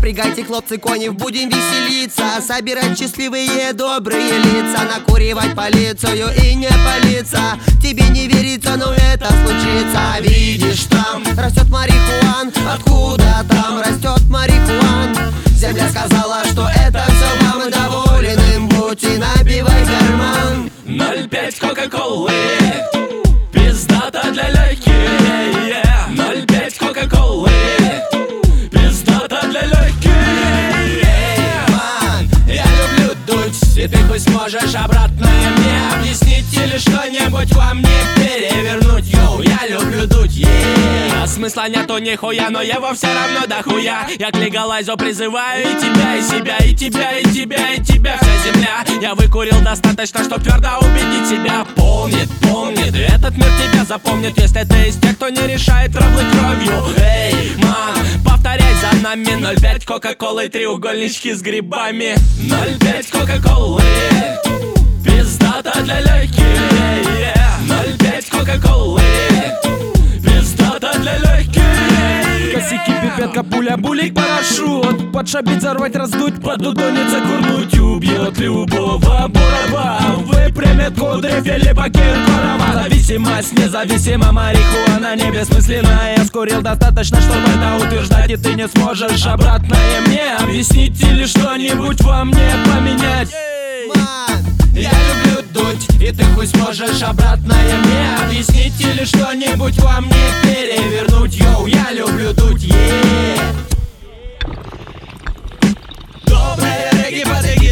Запрягайте, хлопцы, кони, будем веселиться, собирать счастливые добрые лица, накуривать полицию и не палиться. Тебе не верится, но это случится. Видишь, там растет марихуан. Откуда там растет марихуан? Земля сказала, что это все вам. Доволен им будь и набивай карман. 0,5 кока-колы, пиздата для легких. 0,5 кока-колы, пиздата для легких. Ман, я люблю дуть, и ты хоть сможешь обратно мне объяснить или что-нибудь во мне перевернуть. Йоу, я люблю дуть, а смысла нету нихуя, но его все равно дохуя. Я к легалайзу призываю и тебя, и себя, и тебя, и тебя, и тебя. Вся земля, я выкурил достаточно, чтоб твердо убедить себя. Помнит, помнит, этот мир тебя запомнит, если ты из тех, кто не решает траблы кровью. Эй, ман, повторяй за нами. 0,5 кока-колы, треугольнички с грибами. 0,5 кока-колы, пиздата для легких. 0,5 кока-колы, пиздата для легких. Косяки, пипетка, пуля, булик, парашют. Подшабить, взорвать, раздуть, подудониться, курнуть. Убьет любого бурова, выпрямит Кудрявцев Филиппа Киркорова. Зависимость, независимо, марихуана не бессмысленная. Я скурил достаточно, чтобы это утверждать, и ты не сможешь обратное мне объяснить или что-нибудь во мне поменять. ман, Я люблю дуть, и ты хоть сможешь обратное мне объяснить или что-нибудь во мне перевернуть. Йоу, я люблю дуть, Доброе регги, подыги.